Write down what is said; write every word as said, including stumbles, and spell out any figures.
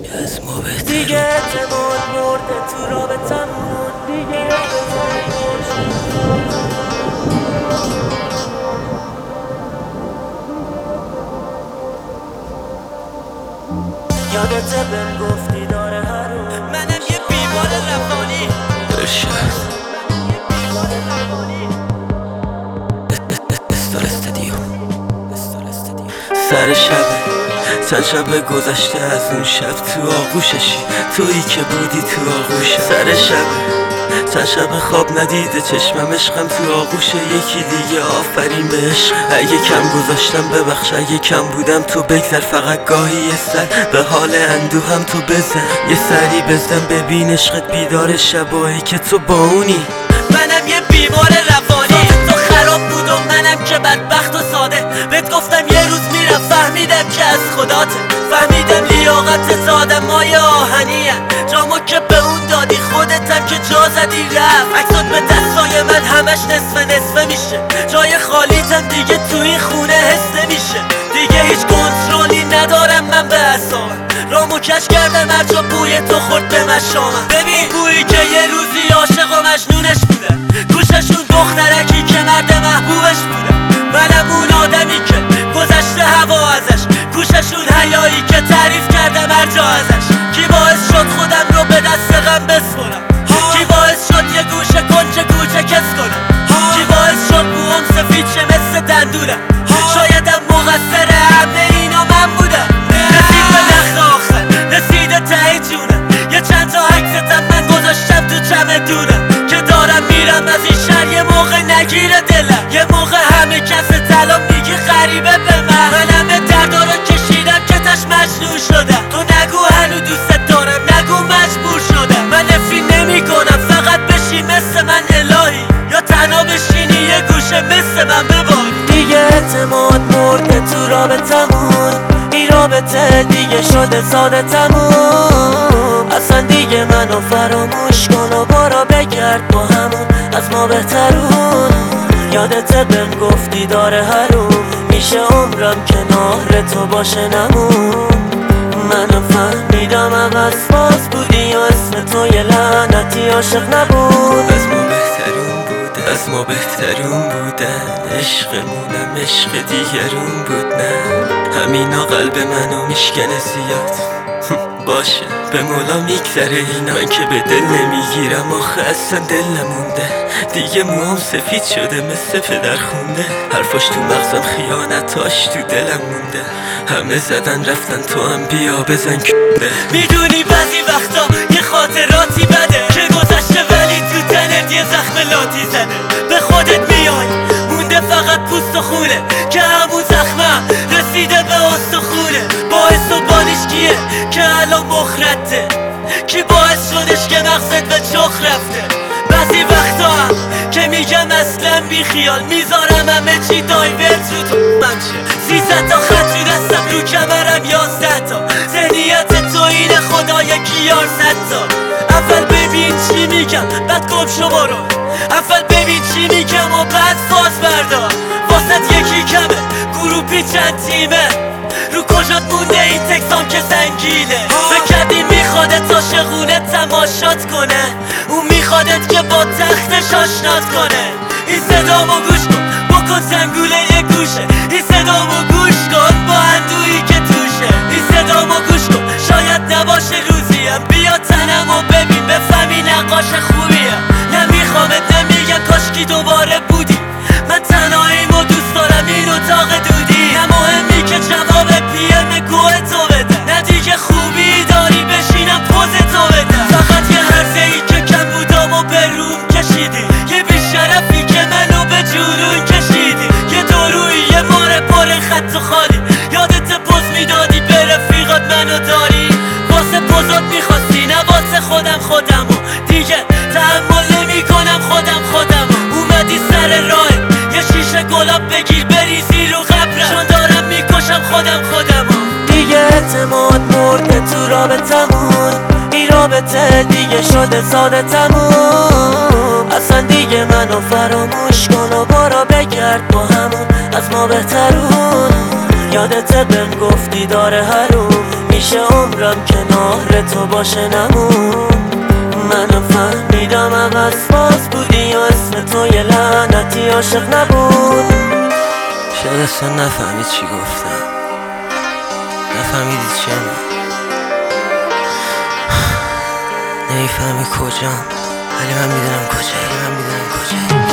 از ما بهتر دیگه اعتماد مرده تو رابطمون دیگه یادت بهم گفتی داره هرون منم یه بیمار روانی ارشد استار استدیو سر شبه چند شب گذشته از اون شب تو آغوششی تویی که بودی تو آغوشم سر شبه چند شب خواب ندیده چشمم عشقم تو آغوش یکی دیگه آفرین به عشق اگه کم گذاشتم ببخش اگه کم بودم تو بگذر فقط گاهی یه سر به حال اندوهم تو بزن یه سری بزن ببین عشقت بیدار شبایی که تو با اونی منم یه بیمار روانی تو خراب بود و منم که بدبخت و ساده بهت گفتم یه روز میرم فهمیدم که از خداته فهمیدم لیاقت زادم مایه آهنیه جامو که به اون دادی خودتم که جا زدی رفت عکسات به دستای من همش نصف نصفه میشه جای خالیتم دیگه تو این خونه حس نمیشه دیگه هیچ کنترلی ندارم من به اعصابم رامو کش کردم هر جا بوی تو خورد به مشامم ببین بویی که یه روزی عاشق و مجنونش بودم گوششون دخترکی که مرد محبوبش بودم منم اون آدمی که گذشته هوا ازش گوششون حیایی که تعریف کردم هر جا ازش کی باعث شد خودم رو به دست غم بسپرم کی باعث شد یه گوشه کنچه کوچه کس کنم کی باعث شد موام سفید شه مثل دندونم شایدم مقصر همه اینا من بودم رسید به نخت آخر رسیده ته جونم یه چند تا عکستم من گذاشتم تو چمدونم که دارم میرم از این شهر یه موقع نگیره دلم یه موقع همه کس طلا میگی غریبه به من من همه دردا رو کشیدم که تش مجنون شدم تو نگو هنو دوست دارم نگو مجبور شدم من نفی نمی کنم فقط بشی مثل من الهی یا تنها بشینی یه گوشه مثل من بباری دیگه اعتماد مرده تو رابطمون این رابطه دیگه شده ساده تموم اصلا دیگه منو فراموش کن و برو بگرد با همون از ما بهترون یادت بهم گفتی داره هرون میشه عمرم کنار تو باشه نمون منم فهمیدم عوض باز بودی و اسم تو یه لعنتی عاشق نبود از ما بهترون بودن از ما بهترون بودن عشقمونم عشق دیگرون بود نه همینا قلب منو میشکنه زیاد باشه به مولا میگذره اینا که به دل نمیگیرم آخه اصلا دل نمونده دیگه موام سفید شده مثل پدر خونده حرفاش تو مغزم خیانتاش تو دلم مونده همه زدن رفتن تو هم بیا بزن کنده میدونی بعضی وقتا یه خاطراتی بده که گذشته ولی تو تنت یه زخم لاتی زده به خودت میای مونده فقط پوست و خونه که همون زخمم رسیده به استخونه باعث و بانش کیه که الان مخرده کی باعث شدش که مغزت به چخ رفته بعضی وقتا هم که میگم اصلا بی خیال میذارم همه چی دایورت رو تو منشه سیزده تا خط تو دستم رو کمرم یازده تا ذهنیت تو اینه خدا یکی یار صد تا اول ببین چی میگم بعد گم شو برو اول ببین چی میگم و بعد فاز بردار واسط یکی کمه گروپی چند تیمه رو کجات مونده این تکسام که زنگینه بکردی میخوادت عاشقونه تماشات کنه اون میخوادت که با تختش آشنات کنه این صدامو گوش کن بکن زنگوله یه گوشه این صدامو گوش کن با اندویی که توشه این صدامو گوش کن شاید نباشه روزیم بیا تنمو ببین بفهمی نقاش خوبیم نمیخوامت نمیگم کاشکی دوباره بودی من تنهاییمو دوست دارم این اتاق دودی نه مهمی که جواب پی ام گوه تو بدم نه دیگه خوبی داری بشینم پوز تو بدم فقط یه حرفه ای که کم بودم و به روم کشیدی یه بیشرفی که منو به جنون کشیدی یه دورویی یه ماره پر خط و خالی یادت پوز میدادی به رفیقات منو داری واسه پوزات میخواستی نه واسه خودم خودمو دیگه تحمل نمی کنم خودم خودمو اومدی سر راه یه شیشه گلاب بگیر بریزی رو قبرم چون دارم میکشم خودم خودمو دیگه اعتماد مرده تو رابطمون این رابطه دیگه شده ساده تموم اصلا دیگه منو فراموش کن و برو بگرد با همون از ما بهترون یادت بهم گفتی داره هرون همیشه عمرم کنار تو باشه نمون. منم فهمیدم عوض باز بودی و اسم تو یه لعنتی عاشق نبود. شاید اصلا نفهمید چی گفتم، نفهمیدی چیم، نمیفهمی کجام، ولی من میدونم کجایی، من میدونم کجایی.